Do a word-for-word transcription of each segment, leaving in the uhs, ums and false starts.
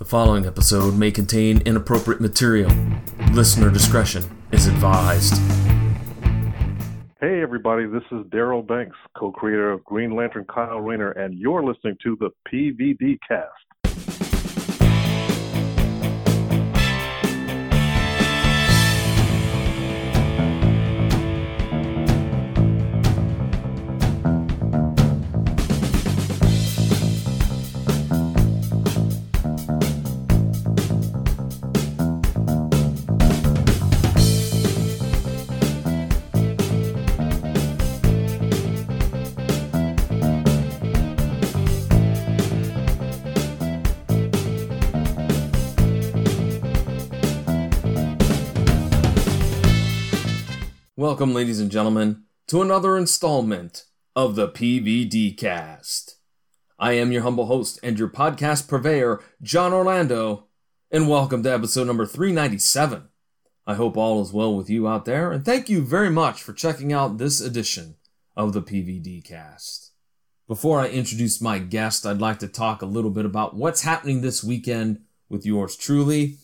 The following episode may contain inappropriate material. Listener discretion is advised. Hey everybody, this is Daryl Banks, co-creator of Green Lantern Kyle Rayner, and you're listening to the P V D Cast. Welcome, ladies and gentlemen, to another installment of the P V D Cast. I am your humble host and your podcast purveyor, John Orlando, and welcome to episode number three ninety-seven. I hope all is well with you out there, and thank you very much for checking out this edition of the P V D Cast. Before I introduce my guest, I'd like to talk a little bit about what's happening this weekend with yours truly.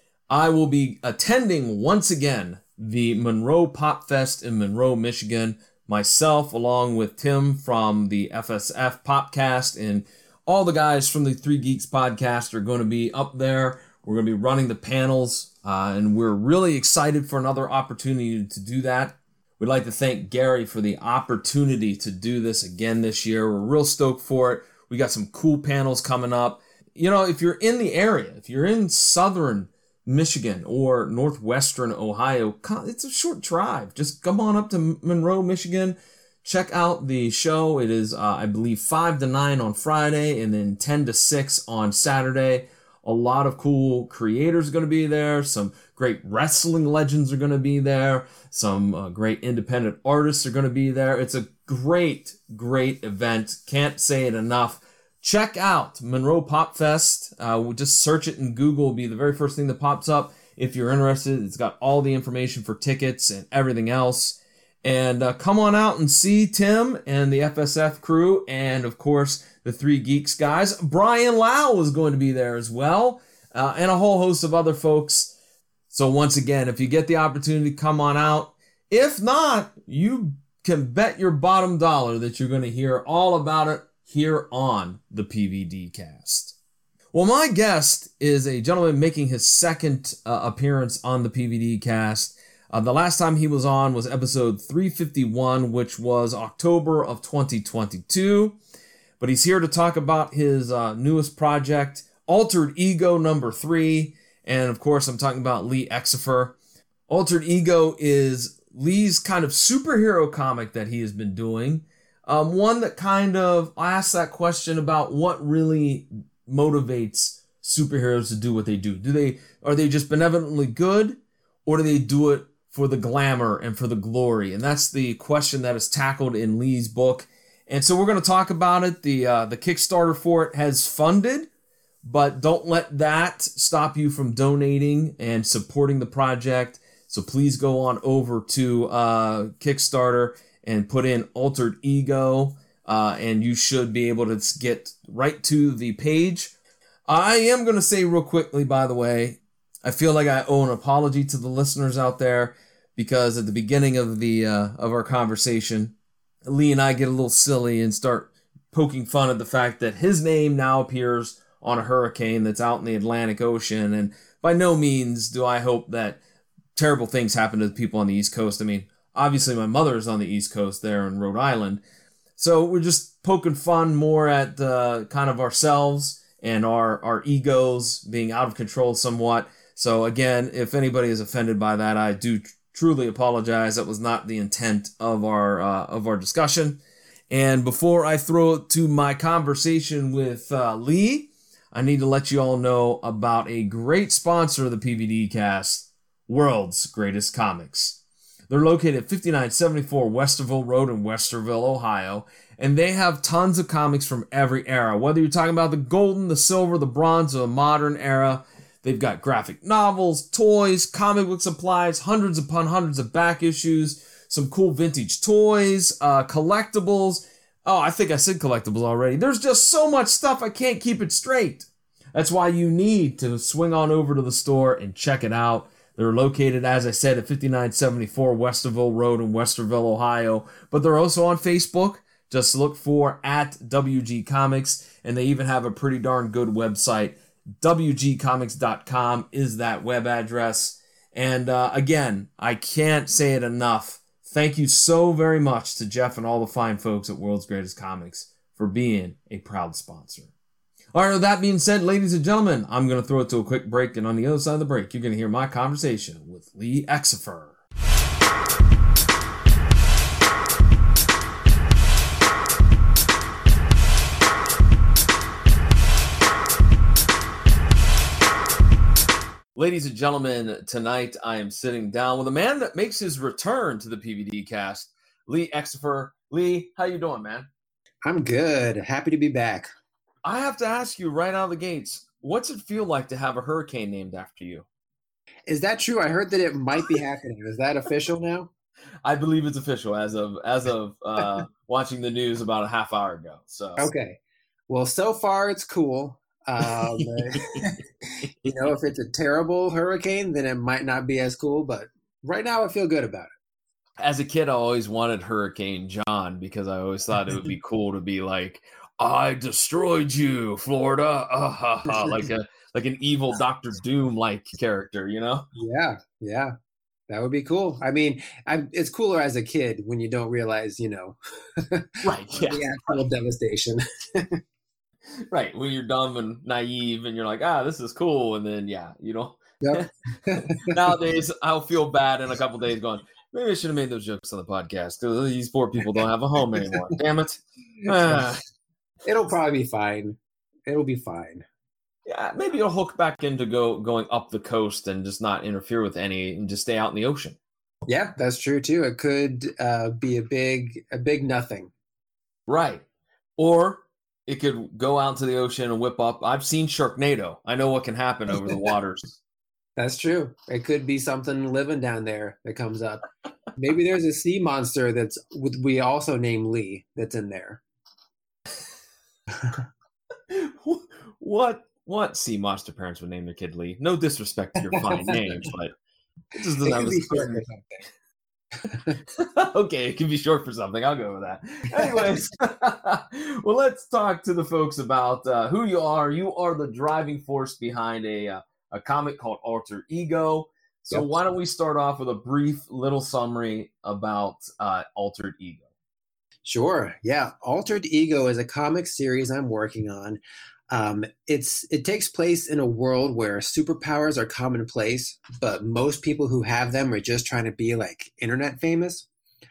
I will be attending once again the Monroe Pop Fest in Monroe, Michigan. Myself, along with Tim from the F S F Popcast, and all the guys from the Three Geeks podcast are going to be up there. We're going to be running the panels, uh, and we're really excited for another opportunity to do that. We'd like to thank Gary for the opportunity to do this again this year. We're real stoked for it. We got some cool panels coming up. You know, if you're in the area, if you're in southern Michigan or northwestern Ohio, it's a short drive. Just come on up to Monroe, Michigan. Check out the show. It is, uh, I believe, five to nine on Friday and then ten to six on Saturday. A lot of cool creators are going to be there. Some great wrestling legends are going to be there. Some uh, great independent artists are going to be there. It's a great, great event. Can't say it enough. Check out Monroe Pop Fest. Uh, we'll just search it in Google. It'll be the very first thing that pops up. If you're interested, it's got all the information for tickets and everything else. And uh, come on out and see Tim and the F S F crew, and of course the Three Geeks guys. Brian Lau is going to be there as well, uh, and a whole host of other folks. So once again, if you get the opportunity, come on out. If not, you can bet your bottom dollar that you're going to hear all about it here on the P V D Cast. Well, my guest is a gentleman making his second uh, appearance on the P V D Cast. Uh, the last time he was on was episode three fifty-one, which was October of twenty twenty-two. But he's here to talk about his uh, newest project, Altered Ego number three. And of course, I'm talking about Lee Exifer. Altered Ego is Lee's kind of superhero comic that he has been doing. Um, one that kind of asks that question about what really motivates superheroes to do what they do. Do they, are they just benevolently good, or do they do it for the glamour and for the glory? And that's the question that is tackled in Lee's book. And so we're going to talk about it. The, uh, the Kickstarter for it has funded, but don't let that stop you from donating and supporting the project. So please go on over to, uh, Kickstarter and put in Altered Ego, uh, and you should be able to get right to the page. I am going to say real quickly, by the way, I feel like I owe an apology to the listeners out there, because at the beginning of the uh, of our conversation, Lee and I get a little silly and start poking fun at the fact that his name now appears on a hurricane that's out in the Atlantic Ocean, and by no means do I hope that terrible things happen to the people on the East Coast. I mean, obviously, my mother is on the East Coast there in Rhode Island. So we're just poking fun more at uh, kind of ourselves and our, our egos being out of control somewhat. So again, if anybody is offended by that, I do tr- truly apologize. That was not the intent of our uh, of our discussion. And before I throw it to my conversation with uh, Lee, I need to let you all know about a great sponsor of the P V D Cast, World's Greatest Comics. They're located at fifty-nine seventy-four Westerville Road in Westerville, Ohio, and they have tons of comics from every era. Whether you're talking about the golden, the silver, the bronze, or the modern era, they've got graphic novels, toys, comic book supplies, hundreds upon hundreds of back issues, some cool vintage toys, uh, collectibles. Oh, I think I said collectibles already. There's just so much stuff I can't keep it straight. That's why you need to swing on over to the store and check it out. They're located, as I said, at fifty-nine seventy-four Westerville Road in Westerville, Ohio. But they're also on Facebook. Just look for at W G Comics. And they even have a pretty darn good website. W G comics dot com is that web address. And uh, again, I can't say it enough. Thank you so very much to Jeff and all the fine folks at World's Greatest Comics for being a proud sponsor. All right, with that being said, ladies and gentlemen, I'm going to throw it to a quick break, and on the other side of the break, you're going to hear my conversation with Lee Exifer. Ladies and gentlemen, tonight I am sitting down with a man that makes his return to the P V D cast, Lee Exifer. Lee, how you doing, man? I'm good. Happy to be back. I have to ask you right out of the gates, what's it feel like to have a hurricane named after you? Is that true? I heard that it might be happening. Is that official now? I believe it's official as of as of uh, watching the news about a half hour ago. So okay. Well, so far it's cool. Um, you know, if it's a terrible hurricane, then it might not be as cool. But right now, I feel good about it. As a kid, I always wanted Hurricane John because I always thought it would be cool to be like, I destroyed you, Florida. Uh, ha, ha. Like a like an evil Doctor Doom like character, you know? Yeah, yeah, that would be cool. I mean, I, it's cooler as a kid when you don't realize, you know, right? Yeah, the actual devastation. Right, when you're dumb and naive, and you're like, ah, this is cool, and then yeah, you know. Yep. Nowadays, I'll feel bad in a couple days, going, maybe I should have made those jokes on the podcast because these poor people don't have a home anymore. Damn it. Ah. It'll probably be fine. It'll be fine. Yeah, maybe it'll hook back into go going up the coast and just not interfere with any and just stay out in the ocean. Yeah, that's true too. It could uh, be a big, a big nothing. Right. Or it could go out to the ocean and whip up. I've seen Sharknado. I know what can happen over the waters. That's true. It could be something living down there that comes up. Maybe there's a sea monster that's we also name Lee that's in there. what what sea monster parents would name their kid Lee? No disrespect to your fine names, but it just doesn't have a certain... Okay, it can be short for something. I'll go with that. Anyways, well, let's talk to the folks about uh, who you are. You are the driving force behind a uh, a comic called Altered Ego. So yep. Why don't we start off with a brief little summary about uh, Altered Ego? Sure. Yeah. Altered Ego is a comic series I'm working on. Um, it's it takes place in a world where superpowers are commonplace, but most people who have them are just trying to be like internet famous.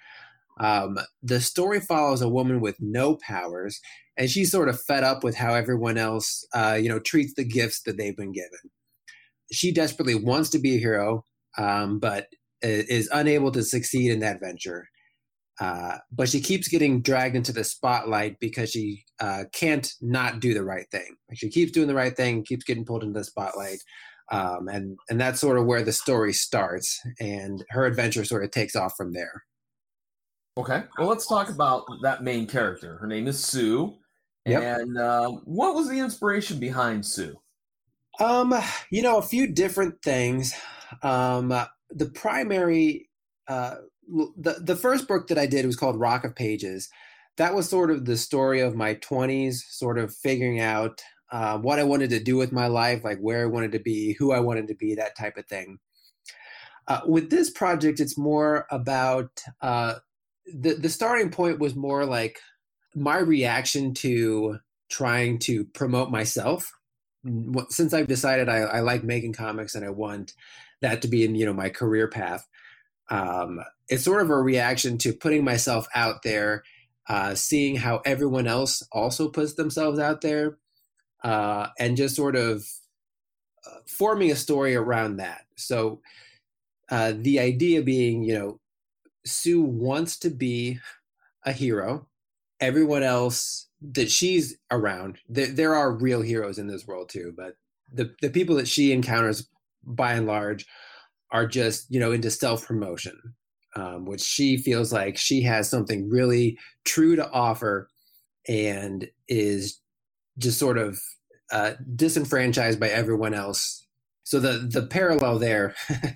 Um, the story follows a woman with no powers, and she's sort of fed up with how everyone else, uh, you know, treats the gifts that they've been given. She desperately wants to be a hero, um, but is unable to succeed in that venture. Uh, but she keeps getting dragged into the spotlight because she uh, can't not do the right thing. Like she keeps doing the right thing, keeps getting pulled into the spotlight. Um, and, and that's sort of where the story starts. And her adventure sort of takes off from there. Okay. Well, let's talk about that main character. Her name is Sue. Yep. And uh, what was the inspiration behind Sue? Um, you know, a few different things. Um, the primary... Uh, The the first book that I did was called Rock of Pages. That was sort of the story of my twenties, sort of figuring out uh, what I wanted to do with my life, like where I wanted to be, who I wanted to be, that type of thing. Uh, with this project, it's more about uh, the the starting point was more like my reaction to trying to promote myself. Since I've decided I, I like making comics and I want that to be in, you know, my career path. Um, it's sort of a reaction to putting myself out there, uh, seeing how everyone else also puts themselves out there, uh, and just sort of uh, forming a story around that. So uh, the idea being, you know, Sue wants to be a hero. Everyone else that she's around, there, there are real heroes in this world too, but the, the people that she encounters by and large are just, you know, into self-promotion, um, which she feels like she has something really true to offer and is just sort of uh, disenfranchised by everyone else. So the the parallel there,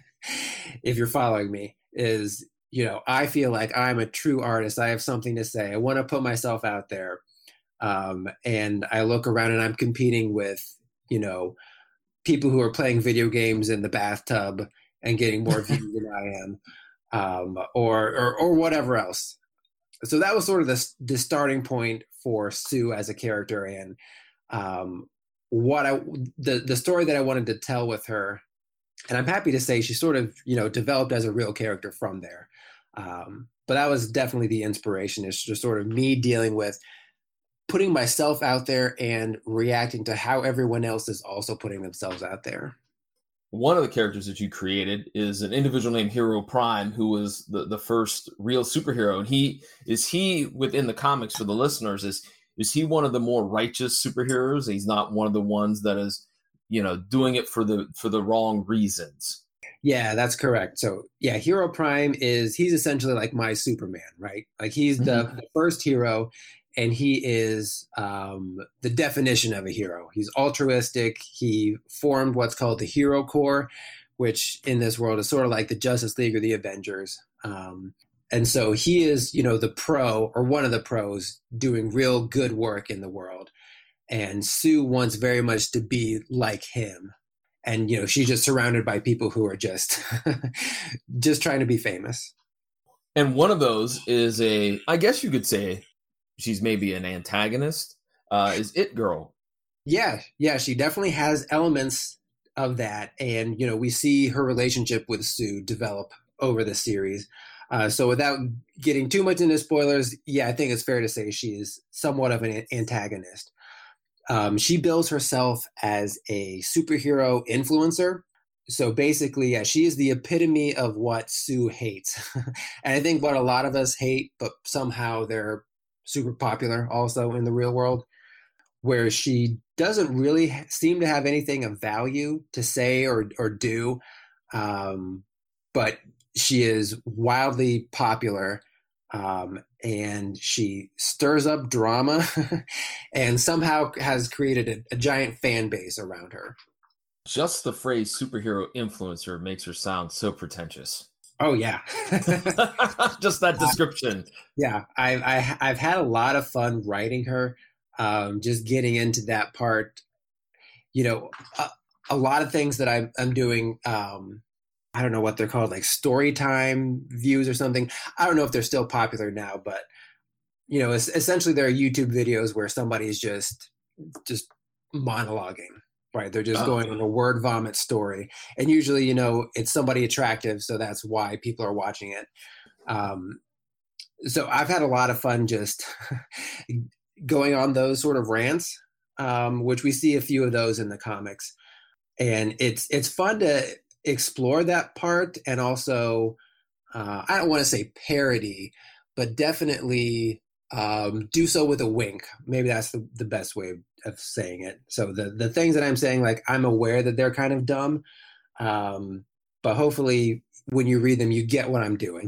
if you're following me, is, you know, I feel like I'm a true artist. I have something to say. I want to put myself out there. Um, and I look around and I'm competing with, you know, people who are playing video games in the bathtub and getting more views than I am, um, or, or or whatever else. So that was sort of the the starting point for Sue as a character, and um, what I the the story that I wanted to tell with her. And I'm happy to say she sort of, you know, developed as a real character from there. Um, but that was definitely the inspiration, is just sort of me dealing with putting myself out there and reacting to how everyone else is also putting themselves out there. One of the characters that you created is an individual named Hero Prime, who was the, the first real superhero. And he is he within the comics, for the listeners, is is he one of the more righteous superheroes? He's not one of the ones that is, you know, doing it for the for the wrong reasons. Yeah, that's correct. So yeah, Hero Prime is he's essentially like my Superman, right? Like he's the, mm-hmm. the first hero, and he is um, the definition of a hero. He's altruistic. He formed what's called the Hero Corps, which in this world is sort of like the Justice League or the Avengers. Um, and so he is, you know, the pro, or one of the pros, doing real good work in the world. And Sue wants very much to be like him. And, you know, she's just surrounded by people who are just just trying to be famous. And one of those is a, I guess you could say she's maybe an antagonist, uh, is It Girl. Yeah, yeah, she definitely has elements of that. And, you know, we see her relationship with Sue develop over the series. Uh, so without getting too much into spoilers, yeah, I think it's fair to say she is somewhat of an antagonist. Um, she bills herself as a superhero influencer. So basically, yeah, she is the epitome of what Sue hates. And I think what a lot of us hate, but somehow they're super popular also in the real world, where she doesn't really seem to have anything of value to say or, or do. Um, but she is wildly popular. Um, and she stirs up drama and somehow has created a, a giant fan base around her. Just the phrase superhero influencer makes her sound so pretentious. Oh, yeah. Just that description. Uh, yeah, I, I, I've had a lot of fun writing her, um, just getting into that part. You know, a, a lot of things that I'm, I'm doing, um, I don't know what they're called, like story time views or something. I don't know if they're still popular now, but, you know, it's, essentially there are YouTube videos where somebody's just just monologuing, right? They're just oh. going on a word vomit story. And usually, you know, it's somebody attractive, so that's why people are watching it. Um, so I've had a lot of fun just going on those sort of rants, um, which we see a few of those in the comics. And it's it's fun to explore that part, and also uh, I don't want to say parody, but definitely um, do so with a wink. Maybe that's the, the best way of saying it. So the the things that I'm saying, like, I'm aware that they're kind of dumb, um, but hopefully when you read them, you get what I'm doing.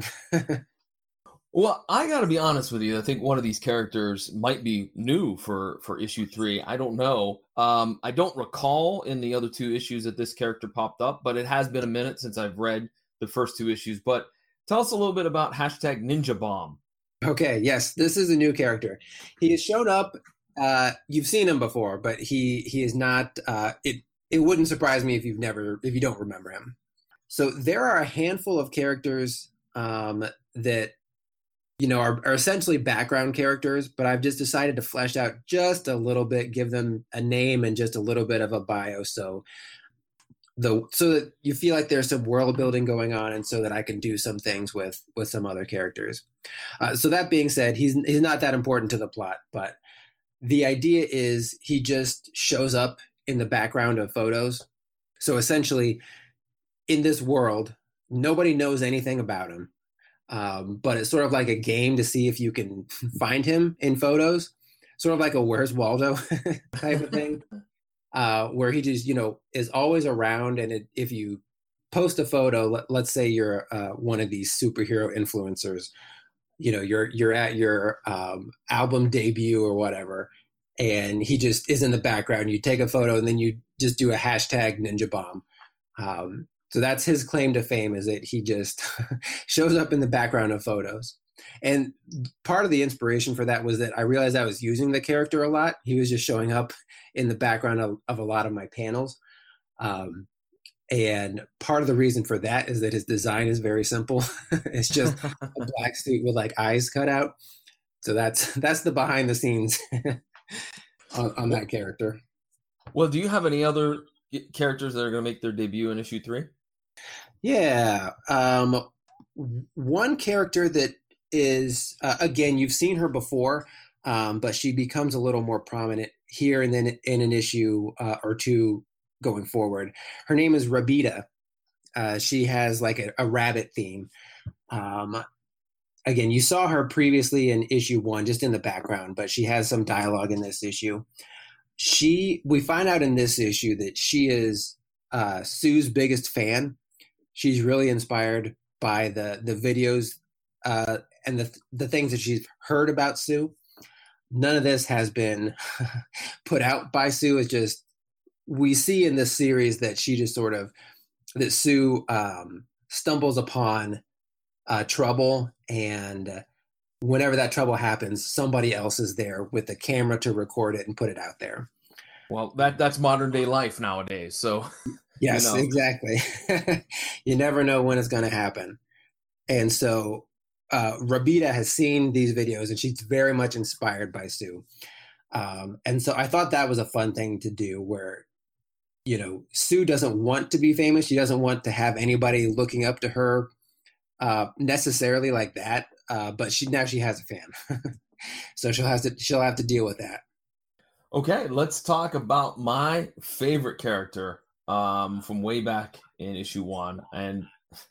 Well, I got to be honest with you. I think one of these characters might be new for, for issue three. I don't know. Um, I don't recall in the other two issues that this character popped up, but it has been a minute since I've read the first two issues. But tell us a little bit about hashtag Ninja Bomb. Okay, yes, this is a new character. He has shown up. Uh, you've seen him before, but he he is not. Uh, it it wouldn't surprise me if you've never if you don't remember him. So there are a handful of characters um, that. you know, are, are essentially background characters, but I've just decided to flesh out just a little bit, give them a name and just a little bit of a bio. So the, so that you feel like there's some world building going on, and so that I can do some things with, with some other characters. Uh, so that being said, he's, he's not that important to the plot, but the idea is he just shows up in the background of photos. So essentially in this world, nobody knows anything about him. Um, but it's sort of like a game to see if you can find him in photos, sort of like a Where's Waldo type of thing, uh, where he just, you know, is always around. And it, if you post a photo, let, let's say you're uh, one of these superhero influencers, you know, you're, you're at your um, album debut or whatever, and he just is in the background. You take a photo and then you just do a hashtag Ninja Bomb. Um, so that's his claim to fame, is that he just shows up in the background of photos. And part of the inspiration for that was that I realized I was using the character a lot. He was just showing up in the background of, of a lot of my panels. Um, and part of the reason for that is that his design is very simple. It's just a black suit with like eyes cut out. So that's that's the behind the scenes on, on that character. Well, do you have any other characters that are going to make their debut in issue three? Yeah. Um, one character that is, uh, again, you've seen her before, um, but she becomes a little more prominent here and then in an issue uh, or two going forward. Her name is Rabita. Uh, she has like a, a rabbit theme. Um, again, you saw her previously in issue one, just in the background, but she has some dialogue in this issue. She, we find out in this issue that she is uh, Sue's biggest fan. She's really inspired by the the videos uh, and the the things that she's heard about Sue. None of this has been put out by Sue. It's just, we see in this series that she just sort of, that Sue um, stumbles upon uh, trouble, and whenever that trouble happens, somebody else is there with a camera to record it and put it out there. Well, that that's modern day life nowadays. So, yes, you know. Exactly. You never know when it's going to happen. And so uh, Rabita has seen these videos, and she's very much inspired by Sue. Um, and so I thought that was a fun thing to do, where, you know, Sue doesn't want to be famous. She doesn't want to have anybody looking up to her uh, necessarily like that. Uh, but she now she has a fan, so she'll have to she'll have to deal with that. Okay, let's talk about my favorite character um, from way back in issue one, and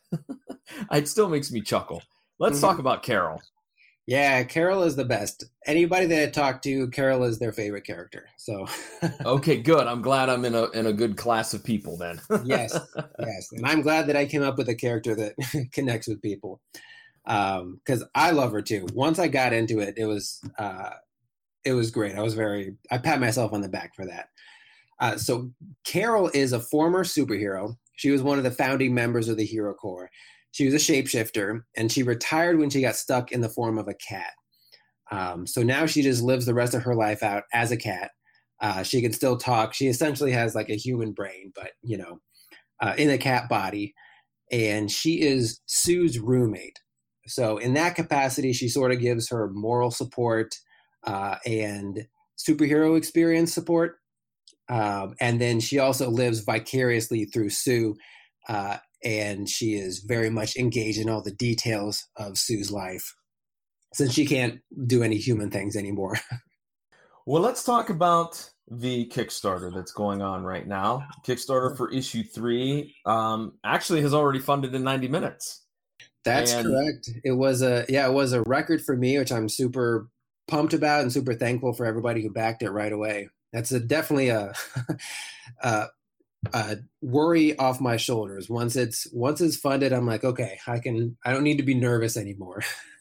it still makes me chuckle. Let's mm-hmm. talk about Carol. Yeah, Carol is the best. Anybody that I talk to, Carol is their favorite character. So okay, good. I'm glad I'm in a in a good class of people then. yes, yes, and I'm glad that I came up with a character that connects with people. Um, cause I love her too. Once I got into it, it was, uh, it was great. I was very, I pat myself on the back for that. Uh, so Carol is a former superhero. She was one of the founding members of the Hero Corps. She was a shapeshifter, and she retired when she got stuck in the form of a cat. Um, so now she just lives the rest of her life out as a cat. Uh, she can still talk. She essentially has like a human brain, but you know, uh, in a cat body, and she is Sue's roommate. So in that capacity, she sort of gives her moral support uh, and superhero experience support. Um, and then she also lives vicariously through Sue. Uh, and she is very much engaged in all the details of Sue's life, since she can't do any human things anymore. Well, let's talk about the Kickstarter that's going on right now. Kickstarter for issue three um, actually has already funded in ninety minutes. That's and, correct. It was a yeah, it was a record for me, which I'm super pumped about and super thankful for everybody who backed it right away. That's a, definitely a, a, a worry off my shoulders. Once it's once it's funded, I'm like, okay, I can. I don't need to be nervous anymore.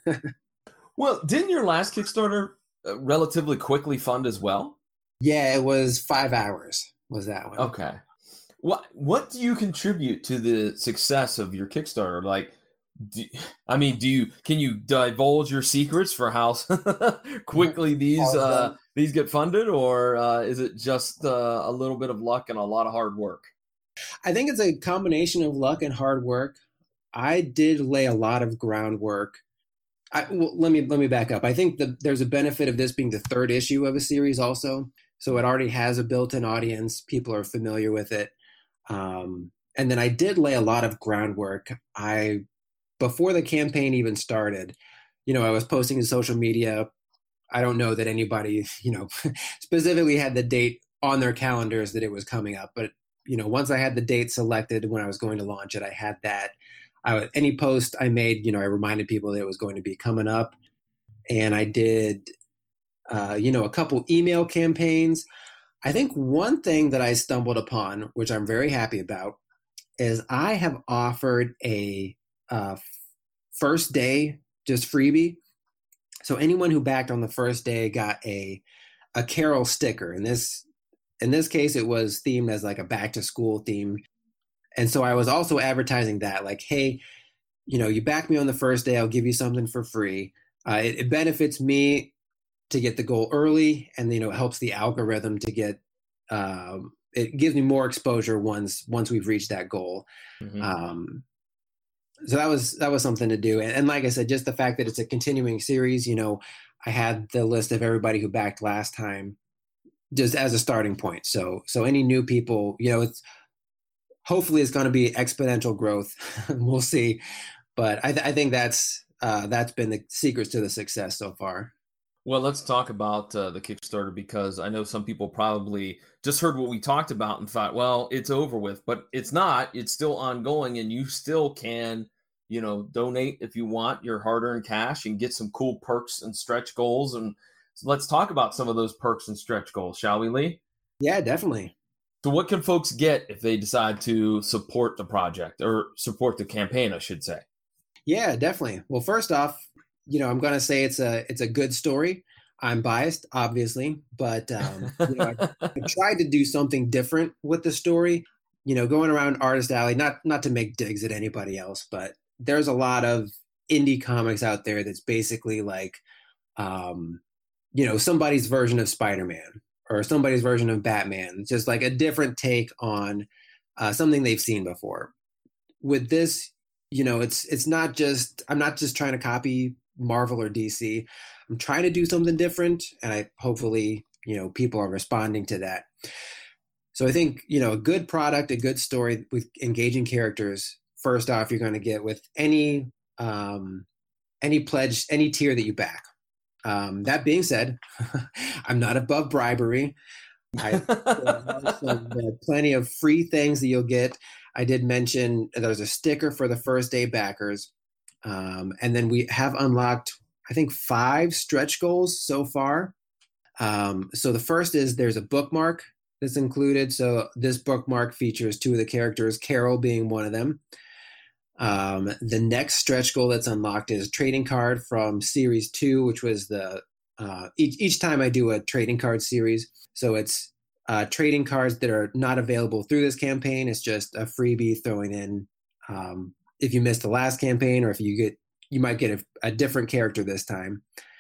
Well, didn't your last Kickstarter uh, relatively quickly fund as well? Yeah, it was five hours. Was that one? Okay. What What do you contribute to the success of your Kickstarter? Like. Do, I mean, do you can you divulge your secrets for how quickly these uh, these get funded, or uh, is it just uh, a little bit of luck and a lot of hard work? I think it's a combination of luck and hard work. I did lay a lot of groundwork. I, well, let me let me back up. I think that there's a benefit of this being the third issue of a series, also. So it already has a built-in audience. People are familiar with it, um, and then I did lay a lot of groundwork. I Before the campaign even started, you know, I was posting to social media. I don't know that anybody, you know, specifically had the date on their calendars that it was coming up. But, you know, once I had the date selected when I was going to launch it, I had that. I would, any post I made, you know, I reminded people that it was going to be coming up. And I did, uh, you know, a couple email campaigns. I think one thing that I stumbled upon, which I'm very happy about, is I have offered a Uh, first day, just freebie. So anyone who backed on the first day got a a Carol sticker. In this in this case, it was themed as like a back to school theme. And so I was also advertising that, like, hey, you know, you back me on the first day, I'll give you something for free. Uh, it, it benefits me to get the goal early, and, you know, it helps the algorithm to get, um, it gives me more exposure once once we've reached that goal. Mm-hmm. Um, so that was that was something to do. And, and like I said, just the fact that it's a continuing series, you know, I had the list of everybody who backed last time just as a starting point. So so any new people, you know, it's hopefully it's going to be exponential growth. We'll see. But I, th- I think that's uh, that's been the secrets to the success so far. Well, let's talk about uh, the Kickstarter, because I know some people probably just heard what we talked about and thought, well, it's over with, but it's not. It's still ongoing, and you still can, you know, donate if you want your hard-earned cash and get some cool perks and stretch goals. And so let's talk about some of those perks and stretch goals, shall we, Lee? Yeah, definitely. So what can folks get if they decide to support the project, or support the campaign, I should say? Yeah, definitely. Well, first off, you know, I'm going to say it's a it's a good story. I'm biased, obviously, but um, you know, I, I tried to do something different with the story. You know, going around Artist Alley, not not to make digs at anybody else, but there's a lot of indie comics out there that's basically like, um, you know, somebody's version of Spider-Man or somebody's version of Batman. It's just like a different take on uh, something they've seen before. With this, you know, it's it's not just, I'm not just trying to copy Marvel or D C. I'm trying to do something different, and I hopefully, you know, people are responding to that. So I think, you know, a good product, a good story with engaging characters, first off, you're going to get with any um, any pledge, any tier that you back. Um, that being said, I'm not above bribery. I, there's some, uh, plenty of free things that you'll get. I did mention there's a sticker for the first day backers. Um, and then we have unlocked, I think, five stretch goals so far. Um, so the first is there's a bookmark that's included. So this bookmark features two of the characters, Carol being one of them. Um, the next stretch goal that's unlocked is a trading card from series two, which was the uh, each, each time I do a trading card series. So it's uh, trading cards that are not available through this campaign. It's just a freebie throwing in um, if you missed the last campaign, or if you get, you might get a, a different character this time.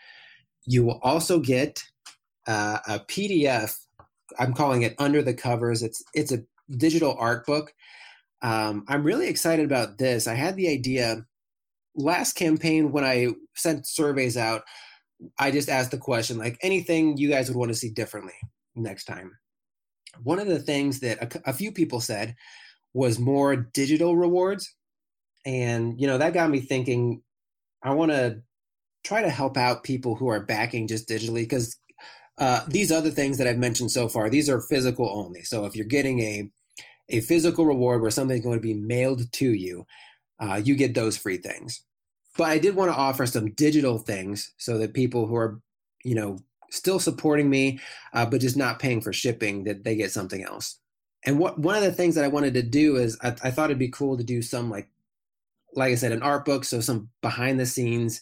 You will also get uh, a P D F. I'm calling it Under the Covers. It's it's a digital art book. Um, I'm really excited about this. I had the idea last campaign when I sent surveys out. I just asked the question, like, anything you guys would want to see differently next time. One of the things that a, a few people said was more digital rewards. And, you know, that got me thinking, I want to try to help out people who are backing just digitally, because uh, these other things that I've mentioned so far, these are physical only. So if you're getting a a physical reward where something's going to be mailed to you, uh, you get those free things. But I did want to offer some digital things so that people who are, you know, still supporting me, uh, but just not paying for shipping, that they get something else. And what one of the things that I wanted to do is I, I thought it'd be cool to do some, like, like I said, an art book. So some behind the scenes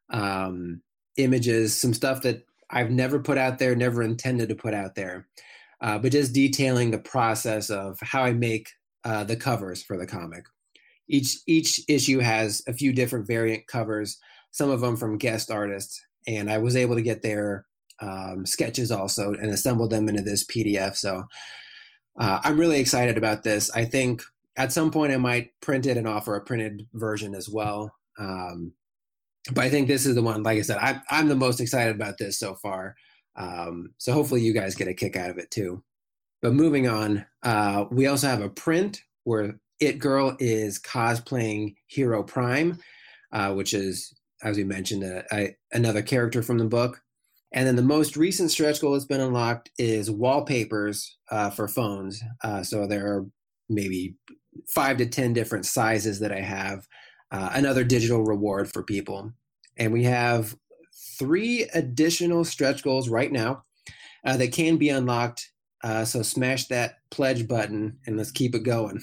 um, images, some stuff that I've never put out there, never intended to put out there. Uh, but just detailing the process of how I make uh, the covers for the comic. Each each issue has a few different variant covers, some of them from guest artists, and I was able to get their um, sketches also and assemble them into this P D F. So uh, I'm really excited about this. I think at some point I might print it and offer a printed version as well. Um, but I think this is the one, like I said, I, I'm the most excited about this so far. Um, so hopefully you guys get a kick out of it too. But moving on, uh, we also have a print where It Girl is cosplaying Hero Prime, uh, which is, as we mentioned, a, a, another character from the book. And then the most recent stretch goal that's been unlocked is wallpapers uh, for phones. Uh, so there are maybe five to ten different sizes that I have. Uh, another digital reward for people. And we have three additional stretch goals right now uh, that can be unlocked. Uh, so smash that pledge button and let's keep it going.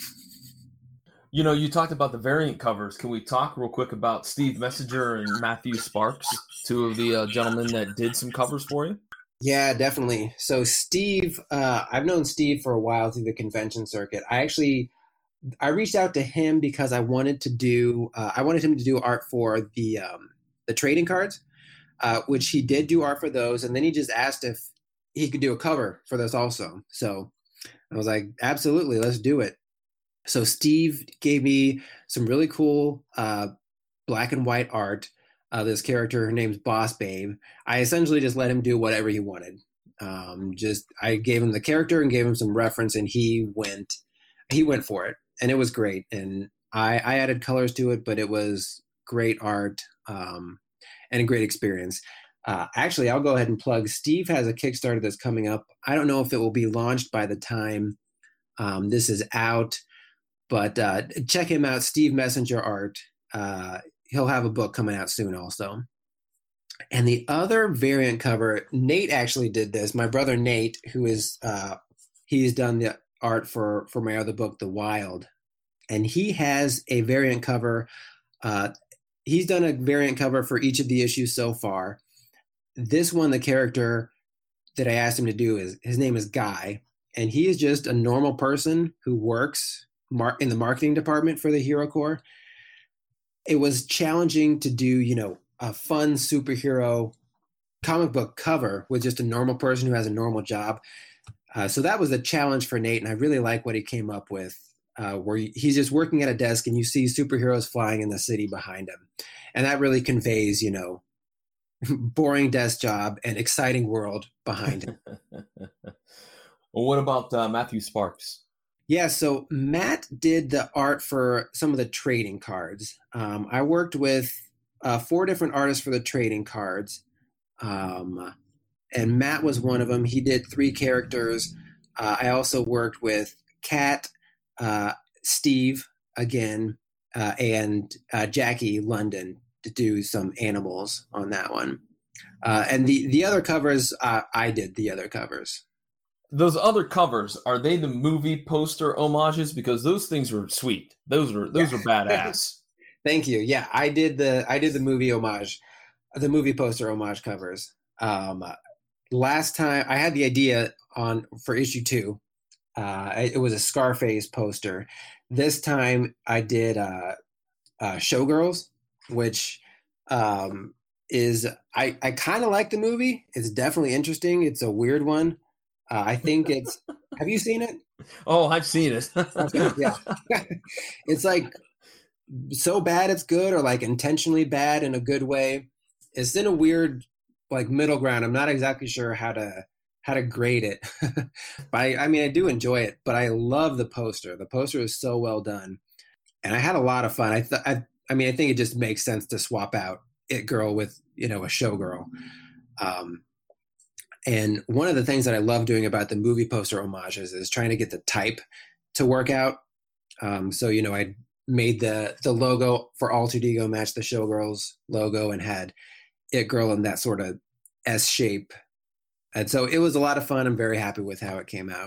You know, you talked about the variant covers. Can we talk real quick about Steve Messenger and Matthew Sparks, two of the uh, gentlemen that did some covers for you? Yeah, definitely. So Steve, uh, I've known Steve for a while through the convention circuit. I actually I reached out to him because I wanted to do uh, I wanted him to do art for the um, the trading cards, uh, which he did do art for those, and then he just asked if he could do a cover for those also. So I was like, absolutely, let's do it. So Steve gave me some really cool uh, black and white art of this character. Her name's Boss Babe. I essentially just let him do whatever he wanted. Um, just I gave him the character and gave him some reference, and he went he went for it, and it was great. And I, I added colors to it, but it was great art um, and a great experience. Uh, actually, I'll go ahead and plug. Steve has a Kickstarter that's coming up. I don't know if it will be launched by the time um, this is out, but uh, check him out, Steve Messenger Art. Uh, he'll have a book coming out soon also. And the other variant cover, Nate actually did this. My brother Nate, who is, uh, he's done the art for, for my other book, The Wild. And he has a variant cover. Uh, he's done a variant cover for each of the issues so far. This one, the character that I asked him to do, is his name is Guy. And he is just a normal person who works mar- in the marketing department for the Hero Corps. It was challenging to do, you know, a fun superhero comic book cover with just a normal person who has a normal job. Uh, so that was a challenge for Nate, and I really like what he came up with, uh, where he's just working at a desk and you see superheroes flying in the city behind him. And that really conveys, you know, boring desk job and exciting world behind him. Well, what about uh, Matthew Sparks? Yeah, so Matt did the art for some of the trading cards. Um, I worked with uh, four different artists for the trading cards, um, and Matt was one of them. He did three characters. Uh, I also worked with Kat, uh, Steve, again, uh, and uh, Jackie London to do some animals on that one. Uh, and the, the other covers, uh, I did the other covers. Those other covers, are they the movie poster homages? Because those things were sweet. Those were those yeah. were badass. Thank you. Yeah, I did the I did the movie homage, the movie poster homage covers. Um, last time I had the idea on for issue two. Uh, it was a Scarface poster. This time I did uh, uh, Showgirls, which um, is I I kind of like the movie. It's definitely interesting. It's a weird one. Uh, I think it's. Have you seen it? Oh, I've seen it. Okay, yeah, it's like so bad it's good, or like intentionally bad in a good way. It's in a weird like middle ground. I'm not exactly sure how to how to grade it, but I, I mean I do enjoy it. But I love the poster. The poster is so well done, and I had a lot of fun. I th- I I mean I think it just makes sense to swap out It Girl with you know a Showgirl. Um, And one of the things that I love doing about the movie poster homages is trying to get the type to work out. Um, so, you know, I made the the logo for Altered Ego match the Showgirls logo and had It Girl in that sort of S shape. And so it was a lot of fun. I'm very happy with how it came out.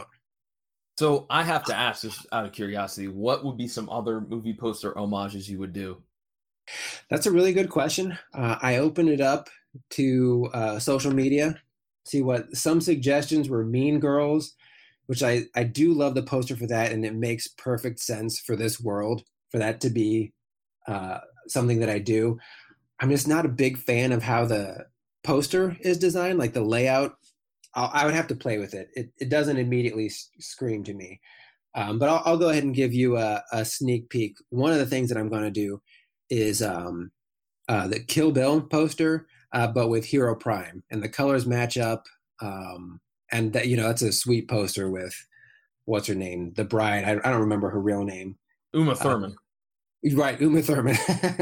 So I have to ask, just out of curiosity, what would be some other movie poster homages you would do? That's a really good question. Uh, I opened it up to uh, social media. See what some suggestions were Mean Girls, which I, I do love the poster for that. And it makes perfect sense for this world, for that to be uh, something that I do. I'm just not a big fan of how the poster is designed, like the layout. I'll, I would have to play with it. It, it doesn't immediately scream to me. Um, but I'll, I'll go ahead and give you a, a sneak peek. One of the things that I'm going to do is um, uh, the Kill Bill poster, Uh, but with Hero Prime, and the colors match up. Um, and that, you know, that's a sweet poster with what's her name? The bride. I, I don't remember her real name. Uma Thurman. Uh, right. Uma Thurman.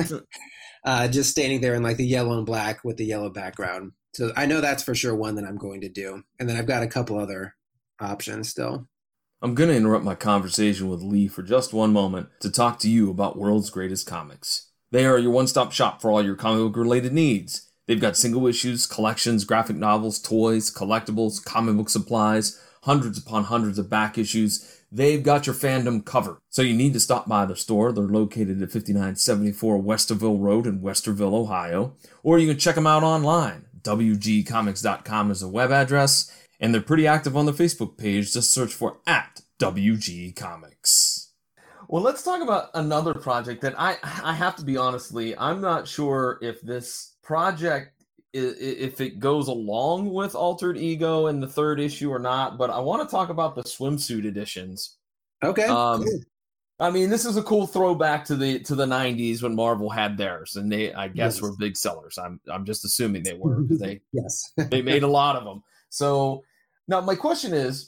uh, just standing there in like the yellow and black with the yellow background. So I know that's for sure one that I'm going to do. And then I've got a couple other options still. I'm going to interrupt my conversation with Lee for just one moment to talk to you about World's Greatest Comics. They are your one-stop shop for all your comic book related needs. They've got single issues, collections, graphic novels, toys, collectibles, comic book supplies, hundreds upon hundreds of back issues. They've got your fandom covered. So you need to stop by their store. They're located at fifty-nine seventy-four Westerville Road in Westerville, Ohio. Or you can check them out online, w g comics dot com is a web address, and they're pretty active on the Facebook page. Just search for at W G Comics. Well, let's talk about another project that I I have to be honestly, I'm not sure if this project, if it goes along with Altered Ego in the third issue or not, but I want to talk about the swimsuit editions. Okay. Um, cool. I mean, this is a cool throwback to the to the nineties when Marvel had theirs, and they, I guess, Yes. were big sellers. I'm I'm just assuming they were because they yes. they made a lot of them. So now my question is,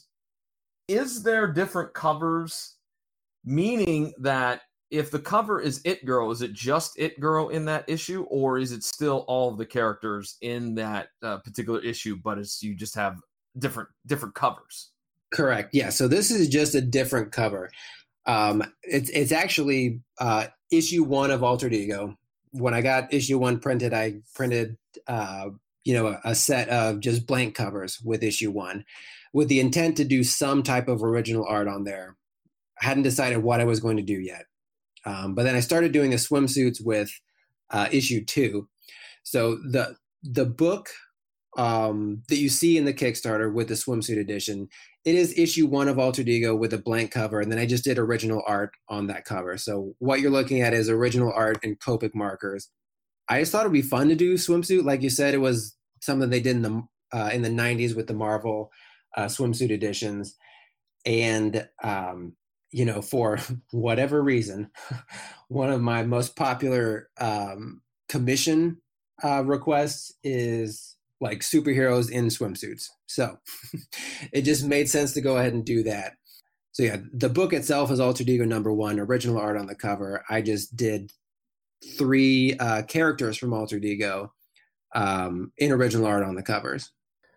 is there different covers? Meaning that if the cover is It Girl, is it just It Girl in that issue, or is it still all of the characters in that uh, particular issue, but it's you just have different different covers? Correct. Yeah. So this is just a different cover. Um, it's it's actually uh, issue one of Altered Ego. When I got issue one printed, I printed uh, you know a, a set of just blank covers with issue one, with the intent to do some type of original art on there. I hadn't decided what I was going to do yet. Um, but then I started doing the swimsuits with uh, issue two. So the the book um, that you see in the Kickstarter with the swimsuit edition, it is issue one of Altered Ego with a blank cover. And then I just did original art on that cover. So what you're looking at is original art and Copic markers. I just thought it'd be fun to do swimsuit. Like you said, it was something they did in the, uh, in the nineties with the Marvel uh, swimsuit editions. And, um, you know, for whatever reason, one of my most popular um, commission uh, requests is like superheroes in swimsuits. So it just made sense to go ahead and do that. So yeah, the book itself is Altered Ego number one, original art on the cover. I just did three uh, characters from Altered Ego um, in original art on the covers.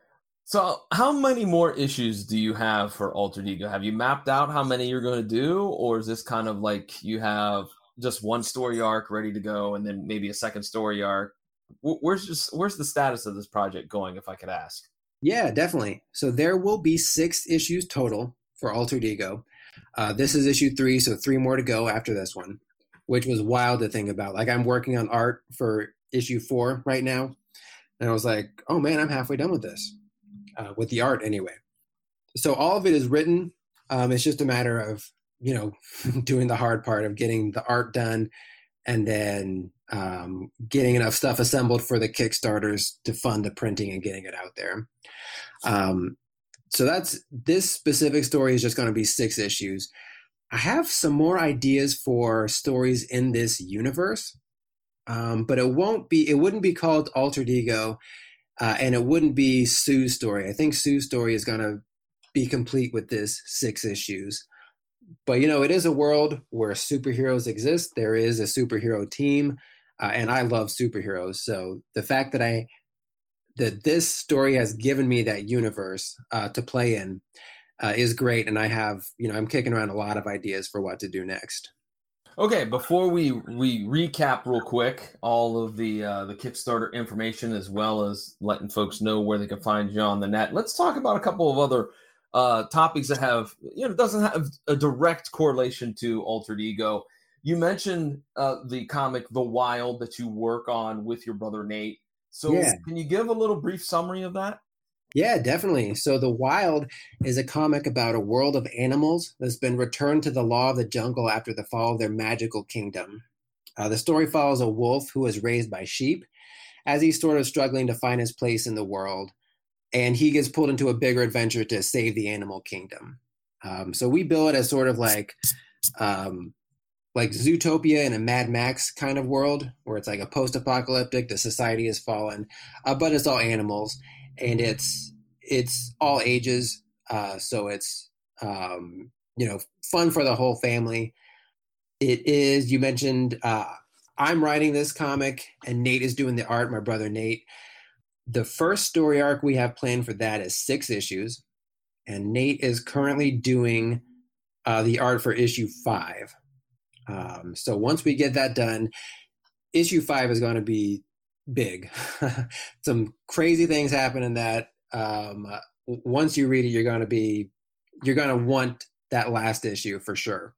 So how many more issues do you have for Altered Ego? Have you mapped out how many you're going to do? Or is this kind of like you have just one story arc ready to go and then maybe a second story arc? Where's just where's the status of this project going, if I could ask? Yeah, definitely. So there will be six issues total for Altered Ego. Uh, this is issue three, so three more to go after this one, which was wild to think about. Like I'm working on art for issue four right now. And I was like, oh man, I'm halfway done with this. Uh, with the art anyway. So all of it is written. Um, it's just a matter of, you know, doing the hard part of getting the art done and then um, getting enough stuff assembled for the Kickstarters to fund the printing and getting it out there. Um, so that's, this specific story is just going to be six issues. I have some more ideas for stories in this universe, um, but it won't be, it wouldn't be called Altered Ego. Uh, and it wouldn't be Sue's story. I think Sue's story is going to be complete with this six issues. But, you know, it is a world where superheroes exist. There is a superhero team, uh, and I love superheroes. So the fact that I that this story has given me that universe uh, to play in uh, is great. And I have, you know, I'm kicking around a lot of ideas for what to do next. Okay, before we we recap real quick all of the uh, the Kickstarter information, as well as letting folks know where they can find you on the net, let's talk about a couple of other uh, topics that have, you know, doesn't have a direct correlation to Altered Ego. You mentioned uh, the comic The Wild that you work on with your brother Nate. So yeah. Can you give a little brief summary of that? Yeah, definitely. So The Wild is a comic about a world of animals that's been returned to the law of the jungle after the fall of their magical kingdom. Uh, the story follows a wolf who is raised by sheep as he's sort of struggling to find his place in the world. And he gets pulled into a bigger adventure to save the animal kingdom. Um, so we bill it as sort of like um, like Zootopia in a Mad Max kind of world, where it's like a post-apocalyptic, the society has fallen, uh, but it's all animals. And it's it's all ages, uh, so it's um, you know fun for the whole family. It is. You mentioned uh, I'm writing this comic, and Nate is doing the art. My brother Nate. The first story arc we have planned for that is six issues, and Nate is currently doing uh, the art for issue five. Um, so once we get that done, issue five is going to be big. Some crazy things happen in that. Um, uh, once you read it, you're going to be, you're going to want that last issue for sure.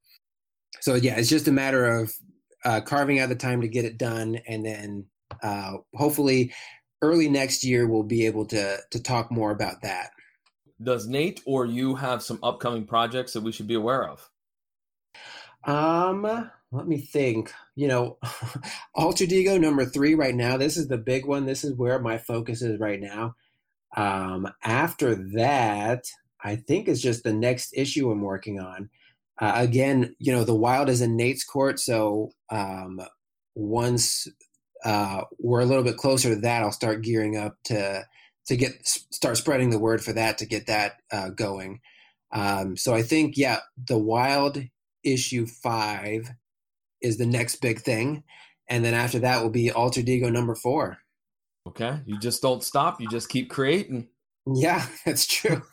So yeah, it's just a matter of uh, carving out the time to get it done, and then uh, hopefully early next year, we'll be able to to talk more about that. Does Nate or you have some upcoming projects that we should be aware of? Um, let me think. You know, Alter Ego number three right now. This is the big one. This is where my focus is right now. Um, after that, I think it's just the next issue I'm working on. Uh, again, you know, the Wild is in Nate's court, so um, once uh, we're a little bit closer to that, I'll start gearing up to to get start spreading the word for that to get that uh, going. Um, so I think, yeah, the Wild issue five is the next big thing, and then after that will be Alter Ego number four. Okay, you just don't stop. You just keep creating. Yeah, that's true.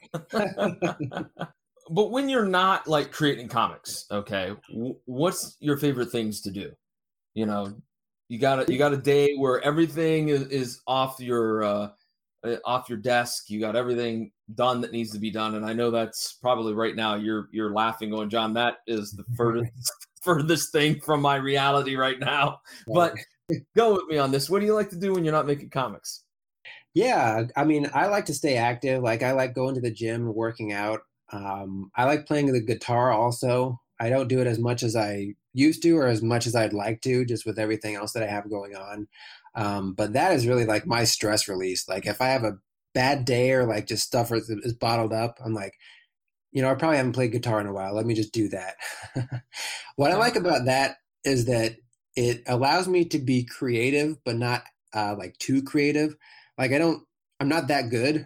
But when you're not like creating comics, okay, w- what's your favorite things to do? You know, you got a, you got a day where everything is, is off your uh, off your desk. You got everything done that needs to be done, and I know that's probably right now you're you're laughing, going, John, that is the furthest furthest thing from my reality right now. But go with me on this. What do you like to do when you're not making comics? Yeah, I mean, I like to stay active. Like, I like going to the gym and working out. Um, I like playing the guitar also. I don't do it as much as I used to or as much as I'd like to, just with everything else that I have going on. Um, but that is really like my stress release. Like, if I have a bad day or like just stuff is, is bottled up, I'm like, you know, I probably haven't played guitar in a while. Let me just do that. What I like about that is that it allows me to be creative, but not uh, like too creative. Like, I don't, I'm not that good.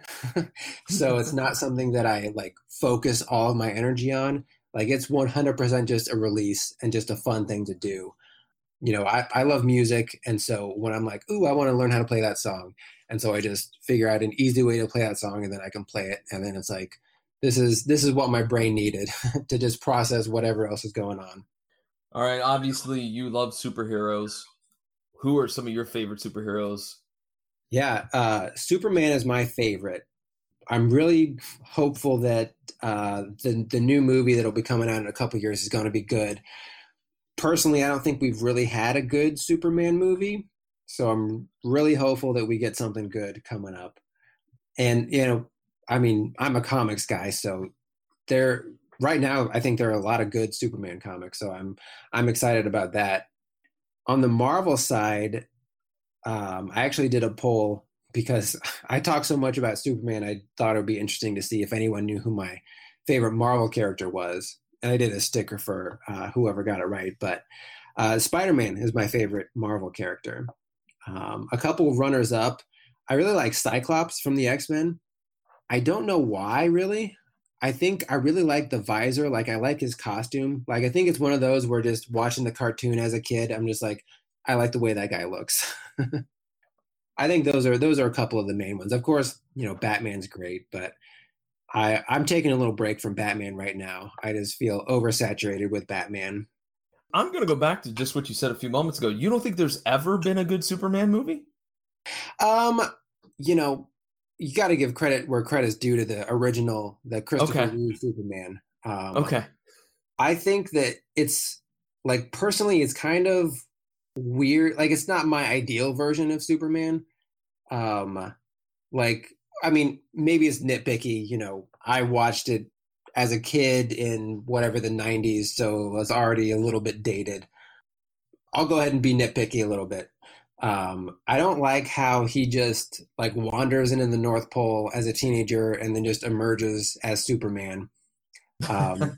So it's not something that I like focus all of my energy on. Like, it's one hundred percent just a release and just a fun thing to do. You know, I, I love music. And so when I'm like, ooh, I want to learn how to play that song. And so I just figure out an easy way to play that song, and then I can play it. And then it's like, this is, this is what my brain needed to just process whatever else is going on. All right. Obviously you love superheroes. Who are some of your favorite superheroes? Yeah, uh, Superman is my favorite. I'm really hopeful that uh, the the new movie that'll be coming out in a couple years is going to be good. Personally, I don't think we've really had a good Superman movie, so I'm really hopeful that we get something good coming up. And you know, I mean, I'm a comics guy, so there right now I think there are a lot of good Superman comics, so I'm I'm excited about that. On the Marvel side, Um, I actually did a poll because I talk so much about Superman. I thought it would be interesting to see if anyone knew who my favorite Marvel character was. And I did a sticker for uh, whoever got it right. But uh, Spider-Man is my favorite Marvel character. Um, a couple runners up. I really like Cyclops from the X-Men. I don't know why, really. I think I really like the visor. Like, I like his costume. Like, I think it's one of those where just watching the cartoon as a kid, I'm just like, I like the way that guy looks. I think those are those are a couple of the main ones. Of course, you know, Batman's great, but I I'm taking a little break from Batman right now. I just feel oversaturated with Batman. I'm going to go back to just what you said a few moments ago. You don't think there's ever been a good Superman movie? Um, you know, you got to give credit where credit's due to the original, the Christopher Okay. Reeve Superman. Um, Okay. I think that it's like, personally, it's kind of weird. Like, it's not my ideal version of Superman. Um, like, I mean, maybe it's nitpicky. You know, I watched it as a kid in whatever the nineties, so it was already a little bit dated. I'll go ahead and be nitpicky a little bit. Um, I don't like how he just like wanders into the North Pole as a teenager and then just emerges as Superman. Um,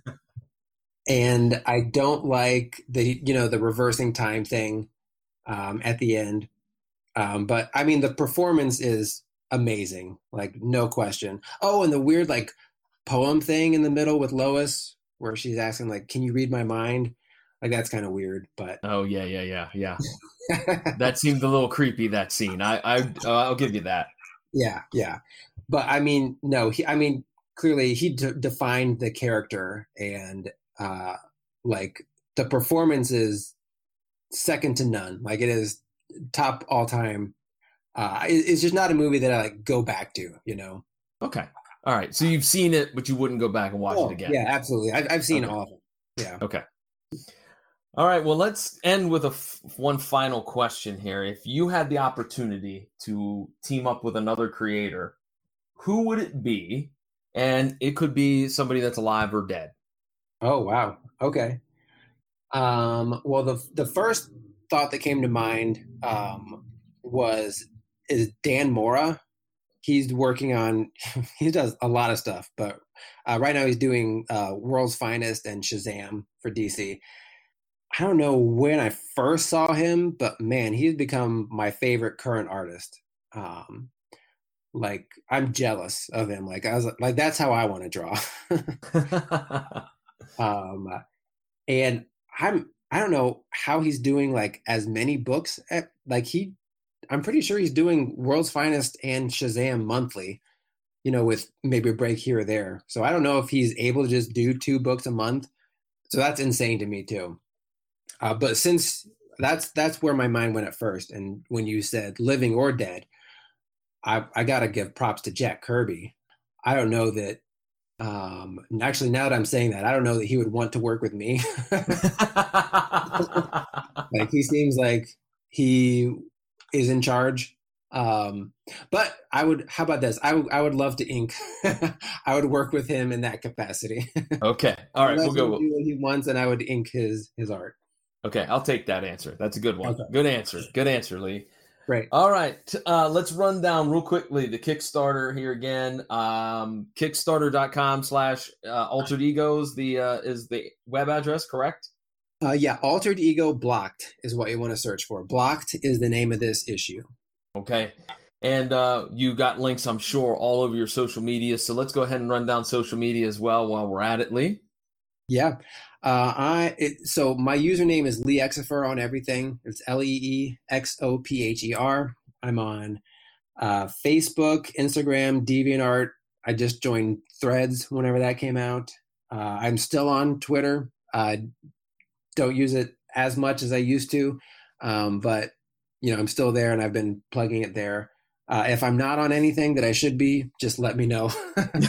and I don't like the, you know, the reversing time thing um, at the end. Um, but I mean, the performance is amazing, like, no question. Oh, and the weird like poem thing in the middle with Lois where she's asking like, can you read my mind? Like, that's kind of weird, but Oh, yeah, yeah, yeah, yeah. That seemed a little creepy, that scene. I, I, uh, I'll give you that. yeah, yeah. But I mean, no, he, I mean, clearly he d- defined the character, and uh, like, the performance is second to none. Like, it is top all time. Uh, it, it's just not a movie that I like go back to, you know? Okay. All right. So you've seen it, but you wouldn't go back and watch Oh, it again. yeah, absolutely. I've, I've seen Okay. all of them. Yeah. Okay. All right, well, let's end with a f- one final question here. If you had the opportunity to team up with another creator, who would it be? And it could be somebody that's alive or dead. Oh, wow. Okay. Um, well, the the first thought that came to mind um, was is Dan Mora. He's working on, he does a lot of stuff, but uh, right now he's doing uh, World's Finest and Shazam for D C. I don't know when I first saw him, but man, he's become my favorite current artist. Um, like I'm jealous of him. Like I was like, that's how I want to draw. um, and I'm, I don't know how he's doing like as many books. At, like he, I'm pretty sure he's doing World's Finest and Shazam monthly, you know, with maybe a break here or there. So I don't know if he's able to just do two books a month. So that's insane to me too. Uh, but since that's that's where my mind went at first, and when you said living or dead, I I gotta give props to Jack Kirby. I don't know that. Um, actually, now that I'm saying that, I don't know that he would want to work with me. Like he seems like he is in charge. Um, but I would. How about this? I would. I would love to ink. I would work with him in that capacity. Okay. All right. We'll go. Do what he wants, and I would ink his his art. Okay, I'll take that answer. That's a good one. Okay. Good answer. Good answer, Lee. Great. All right. Uh, let's run down real quickly the Kickstarter here again. Um, Kickstarter.com slash altered egos the uh, is the web address, correct? Uh, yeah, Altered Ego Blocked is what you want to search for. Blocked is the name of this issue. Okay. And uh, you got links, I'm sure, all over your social media. So let's go ahead and run down social media as well while we're at it, Lee. Yeah. Uh, I it, so my username is Lee Exopher on everything. It's L E E X O P H E R. I'm on uh, Facebook, Instagram, DeviantArt. I just joined Threads whenever that came out. Uh, I'm still on Twitter. Uh, don't use it as much as I used to, um, but you know I'm still there, and I've been plugging it there. Uh, if I'm not on anything that I should be, just let me know.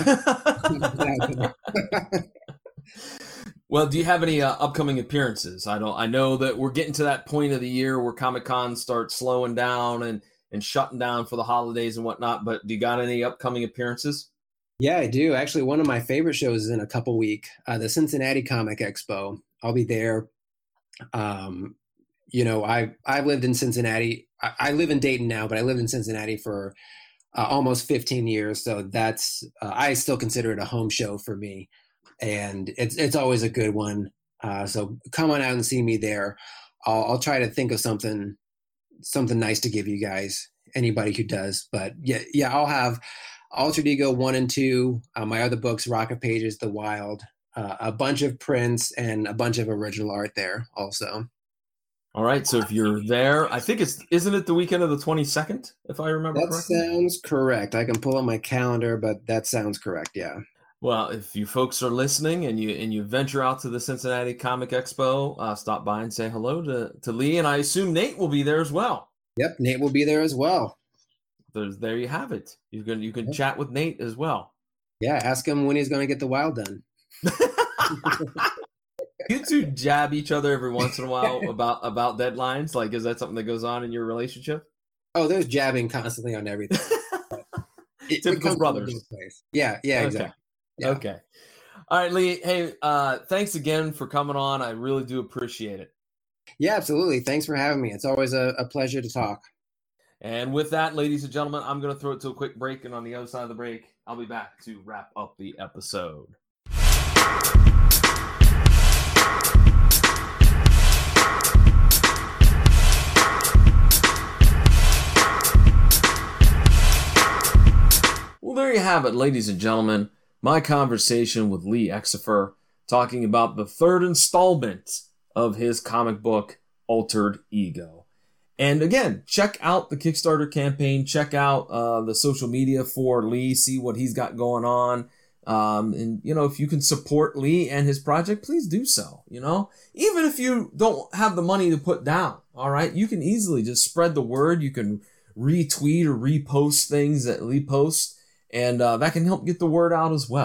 Well, do you have any uh, upcoming appearances? I don't. I know that we're getting to that point of the year where Comic-Con starts slowing down and, and shutting down for the holidays and whatnot. But do you got any upcoming appearances? Yeah, I do. Actually, one of my favorite shows is in a couple weeks, uh, the Cincinnati Comic Expo. I'll be there. Um, you know, I I've lived in Cincinnati. I, I live in Dayton now, but I lived in Cincinnati for uh, almost fifteen years. So that's uh, I still consider it a home show for me. And it's it's always a good one. Uh, so come on out and see me there. I'll, I'll try to think of something something nice to give you guys. Anybody who does, but yeah, yeah, I'll have Altered Ego one and two. Uh, my other books, Rock of Pages, The Wild, uh, a bunch of prints and a bunch of original art there also. All right. So if you're there, I think it's isn't it the weekend of the twenty-second, if I remember that correctly? That sounds correct. I can pull up my calendar, but that sounds correct. Yeah. Well, if you folks are listening and you and you venture out to the Cincinnati Comic Expo, uh, stop by and say hello to, to Lee, and I assume Nate will be there as well. Yep, Nate will be there as well. There's, there you have it. You can you can yep. chat with Nate as well. Yeah, ask him when he's going to get the Wild done. You two jab each other every once in a while about about deadlines. Like, is that something that goes on in your relationship? Oh, there's jabbing constantly on everything. It, Typical it brothers. Yeah, yeah, okay. exactly. Yeah. Okay. All right, Lee. Hey, uh, thanks again for coming on. I really do appreciate it. Yeah, absolutely. Thanks for having me. It's always a, a pleasure to talk. And with that, ladies and gentlemen, I'm going to throw it to a quick break. And on the other side of the break, I'll be back to wrap up the episode. Well, there you have it, ladies and gentlemen. My conversation with Lee Exopher, talking about the third installment of his comic book, Altered Ego. And again, check out the Kickstarter campaign. Check out uh, the social media for Lee. See what he's got going on. Um, and, you know, if you can support Lee and his project, please do so. You know, even if you don't have the money to put down, all right, you can easily just spread the word. You can retweet or repost things that Lee posts. And uh, that can help get the word out as well.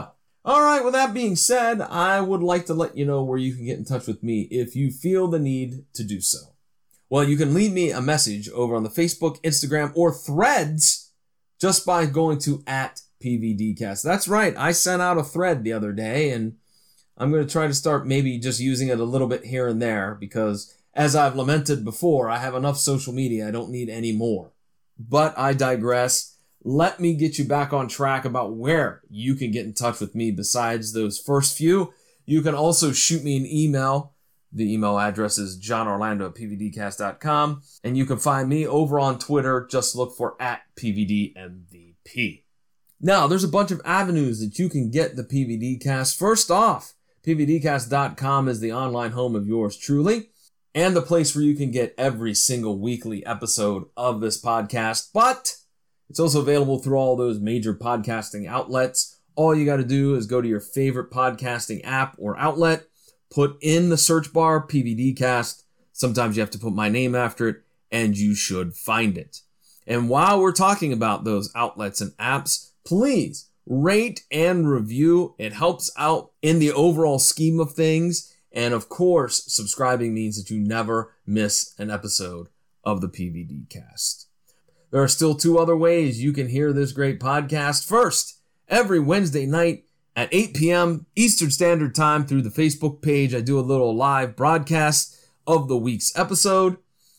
All right, with that being said, I would like to let you know where you can get in touch with me if you feel the need to do so. Well, you can leave me a message over on the Facebook, Instagram, or Threads just by going to at PVDcast. That's right, I sent out a thread the other day, and I'm going to try to start maybe just using it a little bit here and there because, as I've lamented before, I have enough social media. I don't need any more. But I digress. Let me get you back on track about where you can get in touch with me besides those first few. You can also shoot me an email. The email address is john orlando at p v d cast dot com. And you can find me over on Twitter. Just look for at P V D M V P. Now, there's a bunch of avenues that you can get the PVDcast. First off, p v d cast dot com is the online home of yours truly, and the place where you can get every single weekly episode of this podcast. But it's also available through all those major podcasting outlets. All you got to do is go to your favorite podcasting app or outlet, put in the search bar PVDcast. Sometimes you have to put my name after it, and you should find it. And while we're talking about those outlets and apps, please rate and review. It helps out in the overall scheme of things. And of course, subscribing means that you never miss an episode of the PVDcast. There are still two other ways you can hear this great podcast. First, every Wednesday night at eight p.m. Eastern Standard Time through the Facebook page, I do a little live broadcast of the week's episode.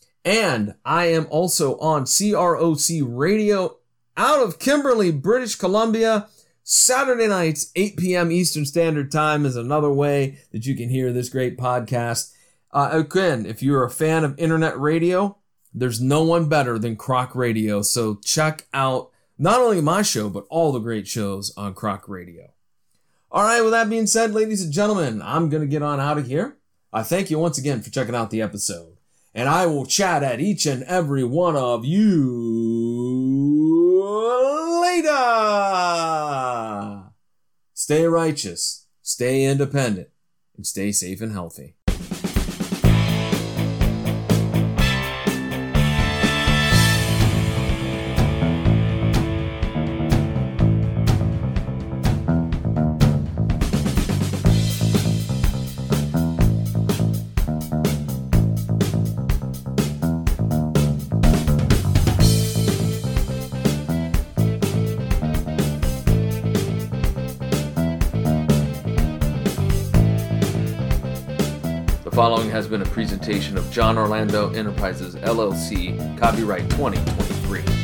And I am also on C R O C Radio out of Kimberley, British Columbia. Saturday nights, eight p.m. Eastern Standard Time is another way that you can hear this great podcast. Uh, again, if you're a fan of internet radio, there's no one better than Croc Radio. So check out not only my show, but all the great shows on Croc Radio. All right, with that being said, ladies and gentlemen, I'm going to get on out of here. I thank you once again for checking out the episode. And I will chat at each and every one of you later. Stay righteous, stay independent, and stay safe and healthy. The following has been a presentation of John Orlando Enterprises, L L C, copyright twenty twenty-three.